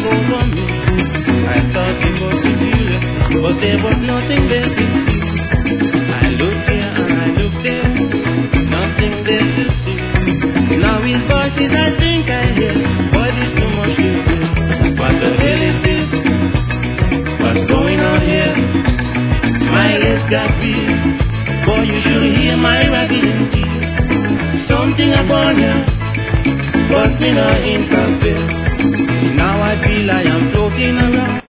over me. I thought it was serious, but there was nothing there to see. I looked here and I looked there, nothing there to see. Now his voices I think I hear, but it's too much to hear. What the hell is this? What's going on here? My ears got big, boy you should hear my rattling teeth. Something upon you, but me not interfere. Now I feel I am floating around.